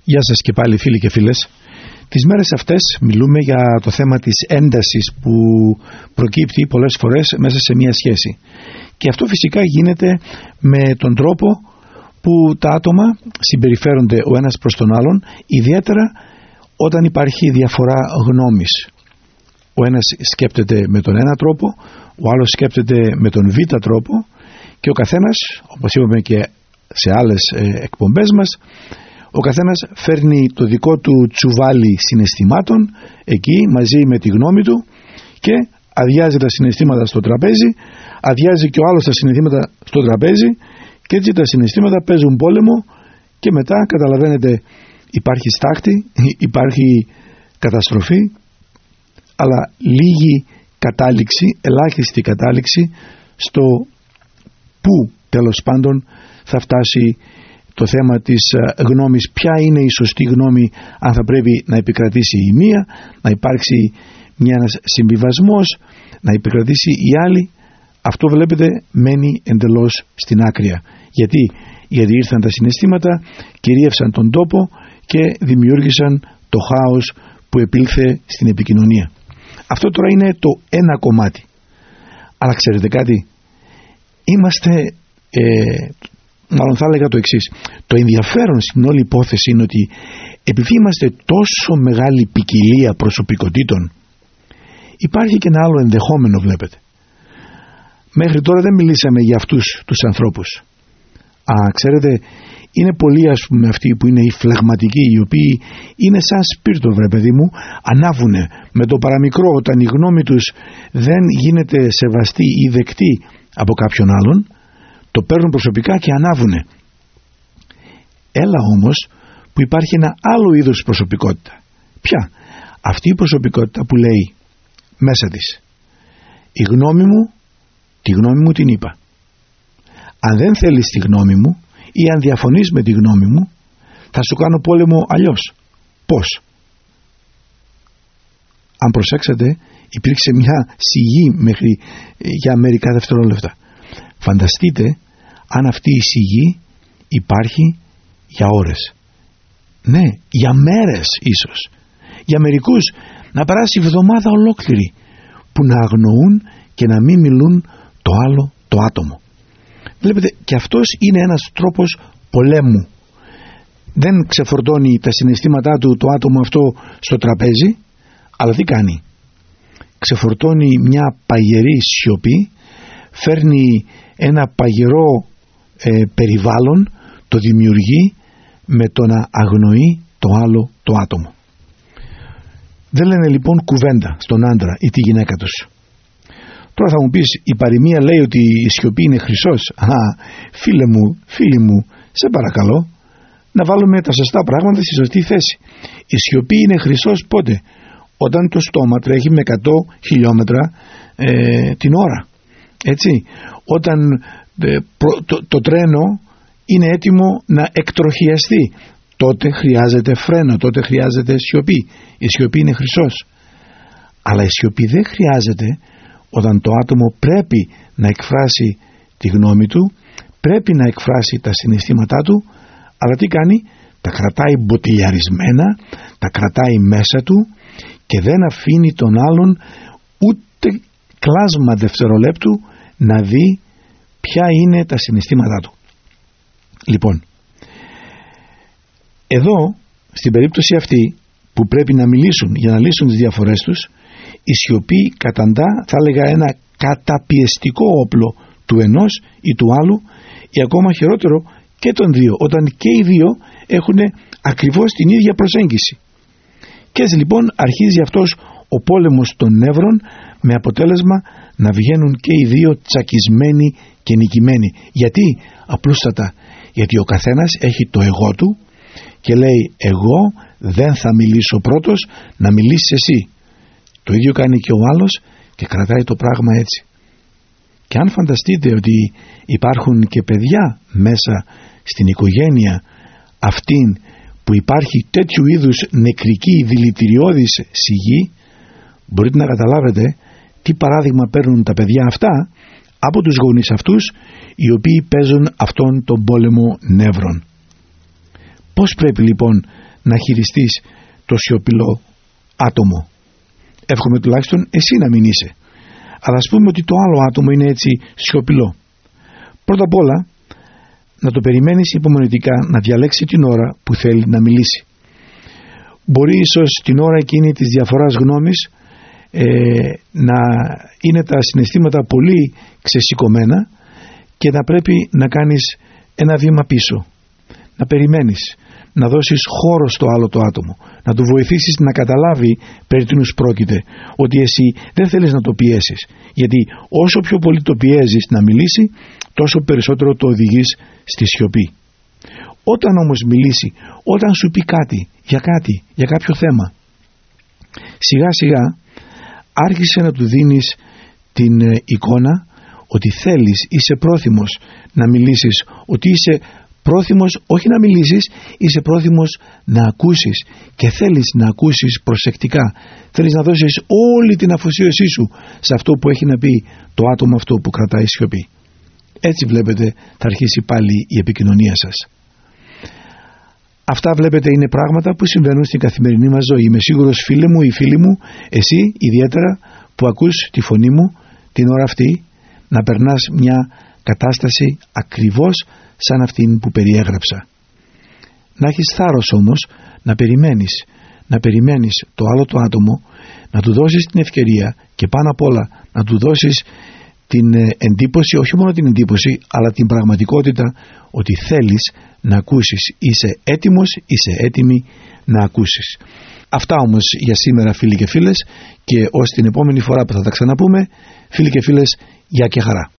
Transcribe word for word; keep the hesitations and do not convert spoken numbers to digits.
Γεια σας και πάλι φίλοι και φίλες. Τις μέρες αυτές μιλούμε για το θέμα της έντασης που προκύπτει πολλές φορές μέσα σε μια σχέση. Και αυτό φυσικά γίνεται με τον τρόπο που τα άτομα συμπεριφέρονται ο ένας προς τον άλλον, ιδιαίτερα όταν υπάρχει διαφορά γνώμης. Ο ένας σκέπτεται με τον ένα τρόπο, ο άλλος σκέπτεται με τον β τρόπο και ο καθένας, όπως είπαμε και σε άλλες εκπομπές μας, ο καθένας φέρνει το δικό του τσουβάλι συναισθημάτων εκεί μαζί με τη γνώμη του και αδειάζει τα συναισθήματα στο τραπέζι, αδειάζει και ο άλλος τα συναισθήματα στο τραπέζι και έτσι τα συναισθήματα παίζουν πόλεμο και μετά καταλαβαίνετε υπάρχει στάχτη, υπάρχει καταστροφή, αλλά λίγη κατάληξη, ελάχιστη κατάληξη στο που τέλος πάντων θα φτάσει το θέμα της γνώμης, ποια είναι η σωστή γνώμη, αν θα πρέπει να επικρατήσει η μία, να υπάρξει μια, ένας συμβιβασμός, να επικρατήσει η άλλη. Αυτό βλέπετε μένει εντελώς στην άκρια. Γιατί, γιατί ήρθαν τα συναισθήματα, κυρίευσαν τον τόπο και δημιούργησαν το χάος που επήλθε στην επικοινωνία. Αυτό τώρα είναι το ένα κομμάτι. Αλλά ξέρετε κάτι, είμαστε... Ε, Μάλλον θα έλεγα το εξής. Το ενδιαφέρον στην όλη υπόθεση είναι ότι επειδή είμαστε τόσο μεγάλη ποικιλία προσωπικότητων, υπάρχει και ένα άλλο ενδεχόμενο, βλέπετε. Μέχρι τώρα δεν μιλήσαμε για αυτούς τους ανθρώπους. Α, ξέρετε, είναι πολλοί ας πούμε αυτοί που είναι οι φλεγματικοί, οι οποίοι είναι σαν σπίρτο, βρε παιδί μου, ανάβουνε με το παραμικρό όταν η γνώμη τους δεν γίνεται σεβαστή ή δεκτή από κάποιον άλλον. Το παίρνουν προσωπικά και ανάβουνε. Έλα όμως που υπάρχει ένα άλλο είδος προσωπικότητα. Ποια? Αυτή η προσωπικότητα που λέει μέσα της, η γνώμη μου, τη γνώμη μου την είπα. Αν δεν θέλεις τη γνώμη μου ή αν διαφωνείς με τη γνώμη μου, θα σου κάνω πόλεμο αλλιώς. Πώς? Αν προσέξετε, υπήρξε μια σιγή μέχρι για μερικά δευτερόλεπτα. Φανταστείτε αν αυτή η σιγή υπάρχει για ώρες. Ναι, για μέρες ίσως. Για μερικούς να περάσει εβδομάδα ολόκληρη που να αγνοούν και να μην μιλούν το άλλο το άτομο. Βλέπετε, και αυτός είναι ένας τρόπος πολέμου. Δεν ξεφορτώνει τα συναισθήματά του το άτομο αυτό στο τραπέζι, αλλά τι κάνει? Ξεφορτώνει μια παγερή σιωπή, φέρνει ένα παγερό ε, περιβάλλον, το δημιουργεί με το να αγνοεί το άλλο το άτομο. Δεν λένε λοιπόν κουβέντα στον άντρα ή τη γυναίκα τους. Τώρα θα μου πεις, η παροιμία λέει ότι η σιωπή είναι χρυσός. Α, φίλε μου, φίλοι μου, σε παρακαλώ να βάλουμε τα σωστά πράγματα στη σωστή θέση. Η σιωπή είναι χρυσός πότε? Όταν το στόμα τρέχει με εκατό χιλιόμετρα ε, την ώρα. Έτσι, όταν ε, προ, το, το τρένο είναι έτοιμο να εκτροχιαστεί, τότε χρειάζεται φρένο, τότε χρειάζεται σιωπή. Η σιωπή είναι χρυσός. Αλλά η σιωπή δεν χρειάζεται όταν το άτομο πρέπει να εκφράσει τη γνώμη του, πρέπει να εκφράσει τα συναισθήματά του, αλλά τι κάνει? Τα κρατάει μποτιλιαρισμένα, τα κρατάει μέσα του και δεν αφήνει τον άλλον ούτε κλάσμα δευτερολέπτου να δει ποια είναι τα συναισθήματά του. Λοιπόν, εδώ στην περίπτωση αυτή που πρέπει να μιλήσουν για να λύσουν τις διαφορές τους, η σιωπή καταντά, θα έλεγα, ένα καταπιεστικό όπλο του ενός ή του άλλου ή ακόμα χειρότερο και των δύο, όταν και οι δύο έχουν ακριβώς την ίδια προσέγγιση. Και έτσι λοιπόν αρχίζει αυτός ο πόλεμος των νεύρων, με αποτέλεσμα να βγαίνουν και οι δύο τσακισμένοι και νικημένοι. Γιατί? Απλούστατα γιατί ο καθένας έχει το εγώ του και λέει, εγώ δεν θα μιλήσω πρώτος, να μιλήσεις εσύ. Το ίδιο κάνει και ο άλλος και κρατάει το πράγμα έτσι. Και αν φανταστείτε ότι υπάρχουν και παιδιά μέσα στην οικογένεια αυτήν που υπάρχει τέτοιου είδους νεκρική δηλητηριώδης σιγή, μπορείτε να καταλάβετε τι παράδειγμα παίρνουν τα παιδιά αυτά από τους γονείς αυτούς οι οποίοι παίζουν αυτόν τον πόλεμο νεύρων. Πώς πρέπει λοιπόν να χειριστείς το σιωπηλό άτομο? Εύχομαι τουλάχιστον εσύ να μην είσαι. Αλλά ας πούμε ότι το άλλο άτομο είναι έτσι σιωπηλό. Πρώτα απ' όλα να το περιμένεις υπομονετικά να διαλέξει την ώρα που θέλει να μιλήσει. Μπορεί ίσως την ώρα εκείνη της διαφοράς γνώμης ε, να είναι τα συναισθήματα πολύ ξεσηκωμένα και να πρέπει να κάνεις ένα βήμα πίσω, να περιμένεις, να δώσεις χώρο στο άλλο το άτομο, να του βοηθήσεις να καταλάβει περί τίνος πρόκειται, ότι εσύ δεν θέλεις να το πιέσεις, γιατί όσο πιο πολύ το πιέζεις να μιλήσει, τόσο περισσότερο το οδηγείς στη σιωπή. Όταν όμως μιλήσει, όταν σου πει κάτι για κάτι, για κάποιο θέμα, σιγά σιγά άρχισε να του δίνεις την εικόνα ότι θέλεις, είσαι πρόθυμος να μιλήσεις, ότι είσαι πρόθυμος όχι να μιλήσεις, είσαι πρόθυμος να ακούσεις και θέλεις να ακούσεις προσεκτικά, θέλεις να δώσεις όλη την αφοσίωσή σου σε αυτό που έχει να πει το άτομο αυτό που κρατάει σιωπή. Έτσι βλέπετε θα αρχίσει πάλι η επικοινωνία σας. Αυτά βλέπετε είναι πράγματα που συμβαίνουν στην καθημερινή μας ζωή. Είμαι σίγουρος, φίλε μου ή φίλη μου, εσύ ιδιαίτερα που ακούς τη φωνή μου την ώρα αυτή, να περνάς μια κατάσταση ακριβώς σαν αυτήν που περιέγραψα. Να έχεις θάρρος όμως να περιμένεις, να περιμένεις το άλλο το άτομο, να του δώσεις την ευκαιρία και πάνω απ' όλα να του δώσεις την εντύπωση, όχι μόνο την εντύπωση, αλλά την πραγματικότητα ότι θέλεις να ακούσεις, είσαι έτοιμος, είσαι έτοιμη να ακούσεις. Αυτά όμως για σήμερα, φίλοι και φίλες, και ως την επόμενη φορά που θα τα ξαναπούμε, φίλοι και φίλες, γεια και χαρά.